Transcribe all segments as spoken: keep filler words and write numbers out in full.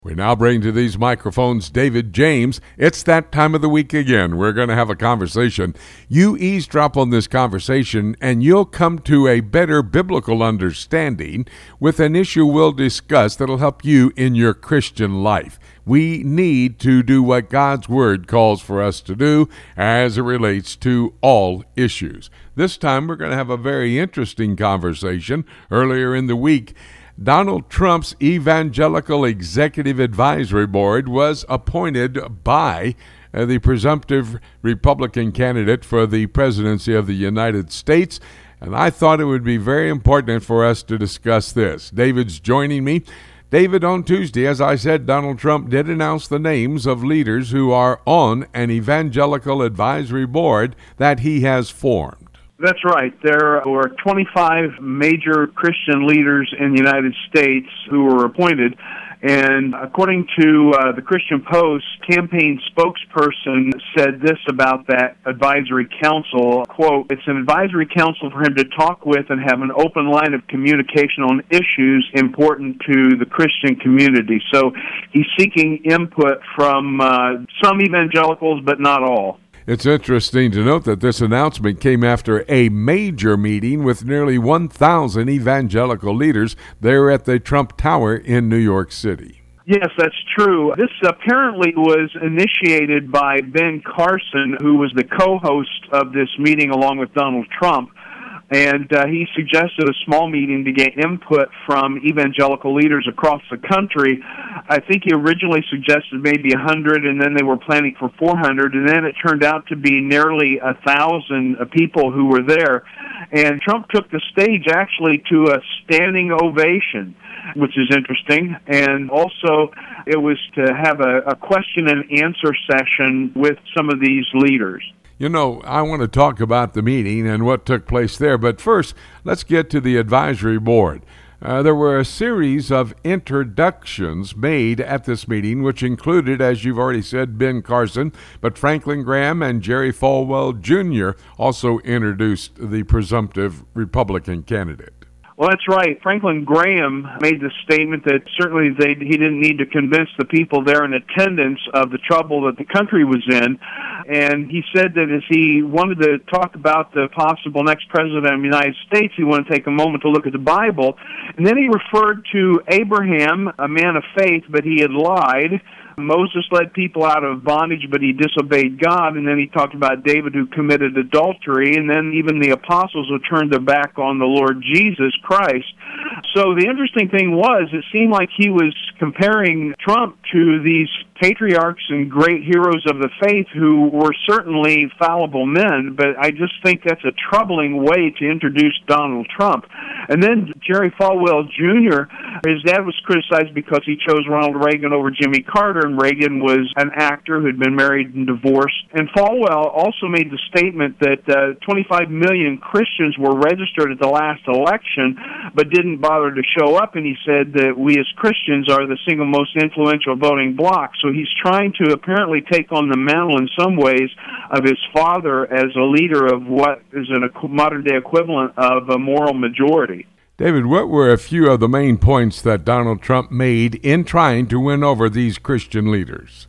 We now bring to these microphones David James. It's that time of the week again. We're going to have a conversation. You eavesdrop on this conversation, and you'll come to a better biblical understanding with an issue we'll discuss that'll help you in your Christian life. We need to do what God's Word calls for us to do as it relates to all issues. This time, we're going to have a very interesting conversation. Earlier in the week, Donald Trump's Evangelical Executive Advisory Board was appointed by uh, the presumptive Republican candidate for the presidency of the United States, and I thought it would be very important for us to discuss this. David's joining me. David, on Tuesday, as I said, Donald Trump did announce the names of leaders who are on an Evangelical Advisory Board that he has formed. That's right. There were twenty-five major Christian leaders in the United States who were appointed. And according to uh, the Christian Post, campaign spokesperson said this about that advisory council, quote, "It's an advisory council for him to talk with and have an open line of communication on issues important to the Christian community." So he's seeking input from uh, some evangelicals, but not all. It's interesting to note that this announcement came after a major meeting with nearly one thousand evangelical leaders there at the Trump Tower in New York City. Yes, that's true. This apparently was initiated by Ben Carson, who was the co-host of this meeting along with Donald Trump. And uh, he suggested a small meeting to get input from evangelical leaders across the country. I think he originally suggested maybe one hundred, and then they were planning for four hundred, and then it turned out to be nearly one thousand people who were there. And Trump took the stage actually to a standing ovation, which is interesting. And also, it was to have a, a question and answer session with some of these leaders. You know, I want to talk about the meeting and what took place there, but first, let's get to the advisory board. Uh, there were a series of introductions made at this meeting, which included, as you've already said, Ben Carson, but Franklin Graham and Jerry Falwell Junior also introduced the presumptive Republican candidate. Well, that's right. Franklin Graham made the statement that certainly they, he didn't need to convince the people there in attendance of the trouble that the country was in. And he said that as he wanted to talk about the possible next president of the United States, he wanted to take a moment to look at the Bible. And then he referred to Abraham, a man of faith, but he had lied. Moses led people out of bondage, but he disobeyed God. And then he talked about David, who committed adultery. And then even the apostles who turned their back on the Lord Jesus Christ. So the interesting thing was, it seemed like he was comparing Trump to these patriarchs and great heroes of the faith who were certainly fallible men, but I just think that's a troubling way to introduce Donald Trump. And then Jerry Falwell Junior, his dad was criticized because he chose Ronald Reagan over Jimmy Carter, and Reagan was an actor who had been married and divorced. And Falwell also made the statement that uh, twenty-five million Christians were registered at the last election, but didn't bother to show up, and he said that we as Christians are the single most influential voting bloc. So he's trying to apparently take on the mantle in some ways of his father as a leader of what is a modern-day equivalent of a moral majority. David, what were a few of the main points that Donald Trump made in trying to win over these Christian leaders?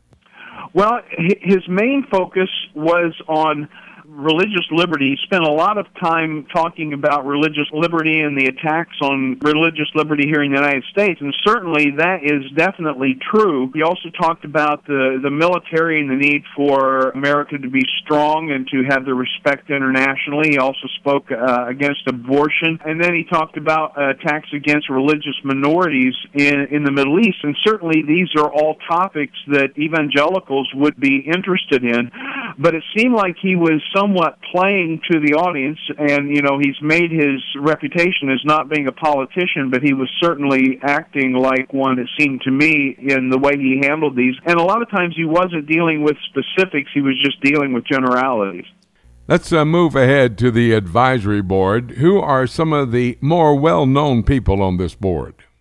Well, his main focus was on religious liberty. He spent a lot of time talking about religious liberty and the attacks on religious liberty here in the United States, and certainly that is definitely true. He also talked about the, the military and the need for America to be strong and to have the respect internationally. He also spoke uh, against abortion, and then he talked about uh, attacks against religious minorities in, in the Middle East, and certainly these are all topics that evangelicals would be interested in, but it seemed like he was somewhat playing to the audience, and, you know, he's made his reputation as not being a politician, but he was certainly acting like one, it seemed to me, in the way he handled these. And a lot of times he wasn't dealing with specifics, he was just dealing with generalities. Let's uh, move ahead to the advisory board. Who are some of the more well-known people on this board?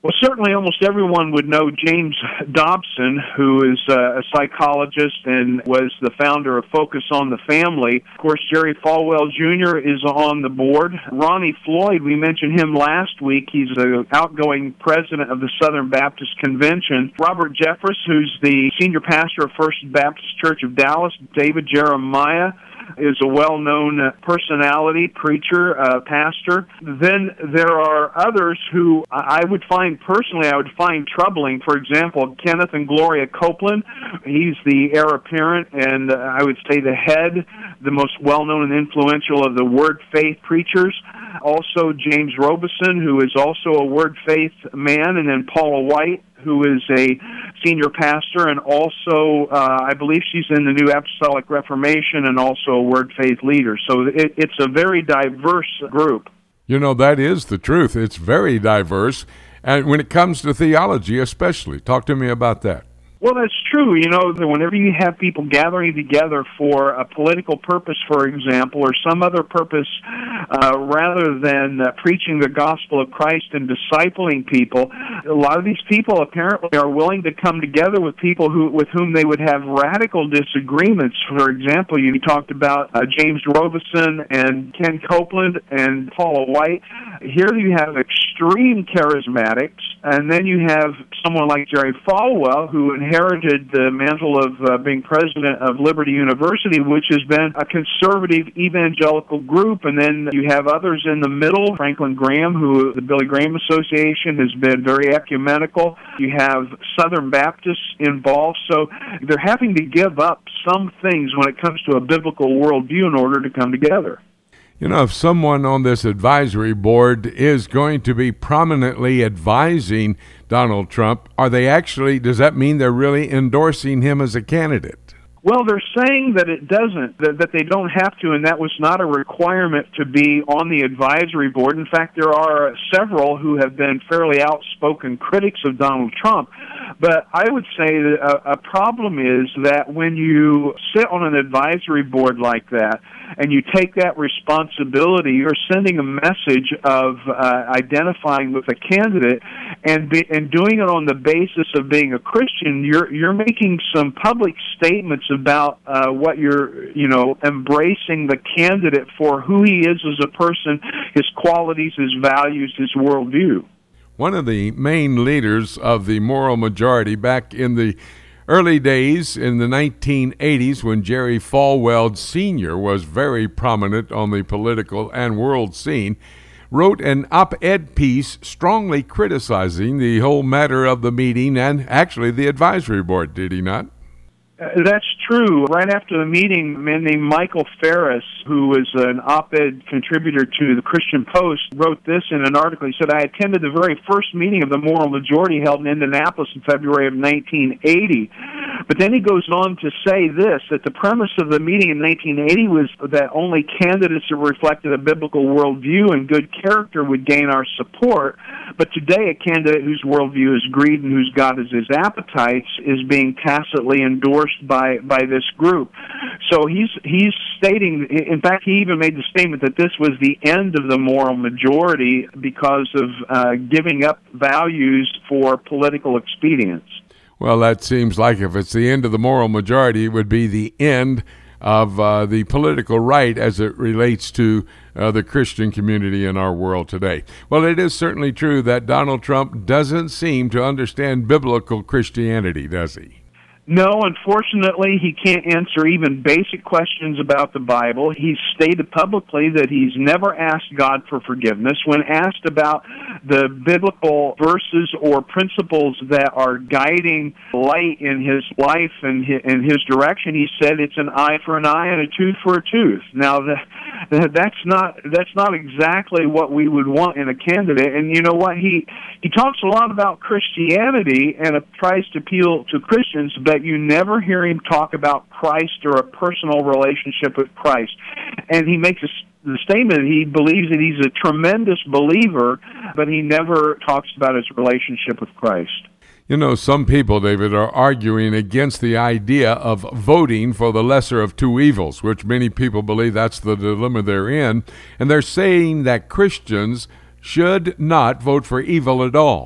Well, certainly almost everyone would know James Dobson, who is uh, a psychologist and was the founder of Focus on the Family. Of course, Jerry Falwell Junior is on the board. Ronnie Floyd, we mentioned him last week. He's the outgoing president of the Southern Baptist Convention. Robert Jeffress, who's the senior pastor of First Baptist Church of Dallas. David Jeremiah is a well-known uh, personality, preacher, uh, pastor. Then there are others who I would find, personally, I would find troubling. For example, Kenneth and Gloria Copeland. He's the heir apparent and uh, I would say the head, the most well-known and influential of the Word Faith preachers. Also, James Robeson, who is also a Word Faith man, and then Paula White, who is a senior pastor, and also, uh, I believe she's in the New Apostolic Reformation and also a Word Faith leader. So it, it's a very diverse group. You know, that is the truth. It's very diverse. And when it comes to theology especially, talk to me about that. Well, that's true. You know, whenever you have people gathering together for a political purpose, for example, or some other purpose, uh, rather than uh, preaching the gospel of Christ and discipling people, a lot of these people apparently are willing to come together with people who, with whom they would have radical disagreements. For example, you talked about uh, James Robeson and Ken Copeland and Paula White. Here you have extreme charismatics, and then you have someone like Jerry Falwell, who inherited the mantle of uh, being president of Liberty University, which has been a conservative evangelical group. And then you have others in the middle, Franklin Graham, who the Billy Graham Association has been very ecumenical. You have Southern Baptists involved. So they're having to give up some things when it comes to a biblical worldview in order to come together. You know, if someone on this advisory board is going to be prominently advising Donald Trump, are they actually, does that mean they're really endorsing him as a candidate? Well, they're saying that it doesn't, that, that they don't have to, and that was not a requirement to be on the advisory board. In fact, there are several who have been fairly outspoken critics of Donald Trump. But I would say that a, a problem is that when you sit on an advisory board like that, and you take that responsibility, you're sending a message of uh, identifying with a candidate, and be, and doing it on the basis of being a Christian. You're you're making some public statements about uh, what you're, you know, embracing the candidate for who he is as a person, his qualities, his values, his worldview. One of the main leaders of the moral majority back in the early days in the nineteen eighties, when Jerry Falwell Senior was very prominent on the political and world scene, wrote an op-ed piece strongly criticizing the whole matter of the meeting and actually the advisory board, did he not? Uh, that's true. Right after the meeting, a man named Michael Ferris, who was an op-ed contributor to the Christian Post, wrote this in an article. He said, "I attended the very first meeting of the Moral Majority held in Indianapolis in February of nineteen eighty. But then he goes on to say this, that the premise of the meeting in nineteen eighty was that only candidates that reflected a biblical worldview and good character would gain our support. But today, a candidate whose worldview is greed and whose God is his appetites is being tacitly endorsed by by this group." So he's he's stating, in fact, he even made the statement that this was the end of the moral majority because of uh, giving up values for political expedience. Well, that seems like if it's the end of the moral majority, it would be the end of uh, the political right as it relates to uh, the Christian community in our world today. Well, it is certainly true that Donald Trump doesn't seem to understand biblical Christianity, does he? No, unfortunately, he can't answer even basic questions about the Bible. He's stated publicly that he's never asked God for forgiveness. When asked about the biblical verses or principles that are guiding light in his life and in his direction, he said it's an eye for an eye and a tooth for a tooth. Now, that's not that's not exactly what we would want in a candidate. And you know what? He he talks a lot about Christianity and tries to appeal to Christians, but you never hear him talk about Christ or a personal relationship with Christ. And he makes a, the statement that he believes that he's a tremendous believer, but he never talks about his relationship with Christ. You know, some people, David, are arguing against the idea of voting for the lesser of two evils, which many people believe that's the dilemma they're in. And they're saying that Christians should not vote for evil at all.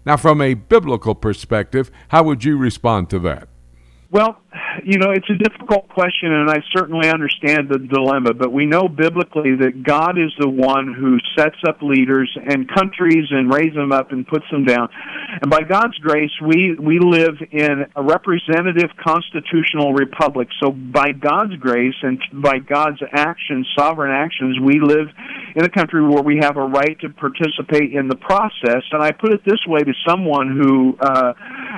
Now, from a biblical perspective, how would you respond to that? Well, you know, it's a difficult question, and I certainly understand the dilemma, but we know biblically that God is the one who sets up leaders and countries and raises them up and puts them down. And by God's grace, we, we live in a representative constitutional republic. So by God's grace and by God's actions, sovereign actions, we live in a country where we have a right to participate in the process. And I put it this way to someone who uh,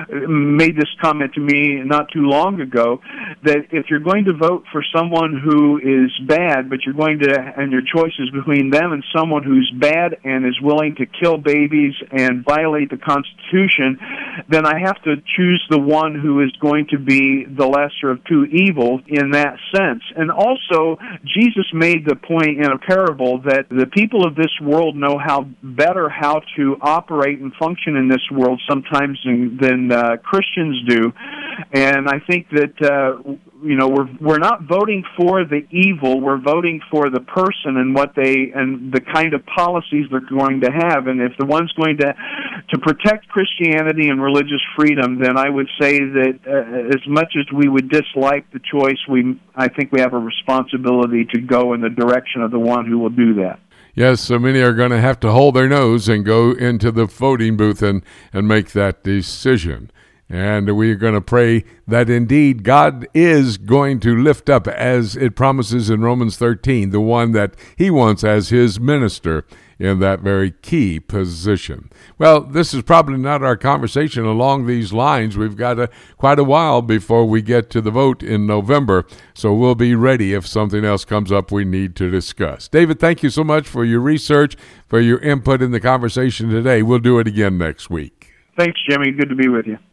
made this comment to me not too long ago, that if you're going to vote for someone who is bad, but you're going to, and your choice is between them and someone who's bad and is willing to kill babies and violate the Constitution, then I have to choose the one who is going to be the lesser of two evils in that sense. And also, Jesus made the point in a parable that the people of this world know how better how to operate and function in this world sometimes than, than uh, Christians do. And I think that uh, you know we're we're not voting for the evil. We're voting for the person and what they and the kind of policies they're going to have. And if the one's going to to protect Christianity and religious freedom, then I would say that uh, as much as we would dislike the choice, we I think we have a responsibility to go in the direction of the one who will do that. Yes, so many are going to have to hold their nose and go into the voting booth and, and make that decision. And we're going to pray that indeed God is going to lift up, as it promises in Romans thirteen, the one that he wants as his minister in that very key position. Well, this is probably not our conversation along these lines. We've got a, quite a while before we get to the vote in November, so we'll be ready if something else comes up we need to discuss. David, thank you so much for your research, for your input in the conversation today. We'll do it again next week. Thanks, Jimmy. Good to be with you.